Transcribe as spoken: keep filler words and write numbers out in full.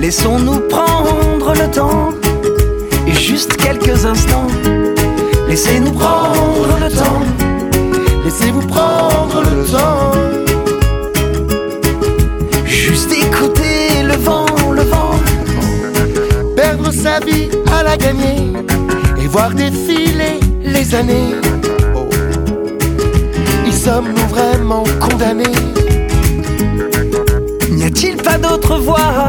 Laissons-nous prendre le temps, et juste quelques instants. Laissez-nous prendre le temps, laissez-vous prendre le temps. Juste écouter le vent, le vent. Perdre sa vie à la gagner et voir défiler les années. Oh. Y sommes-nous vraiment condamnés? N'y a-t-il pas d'autre voie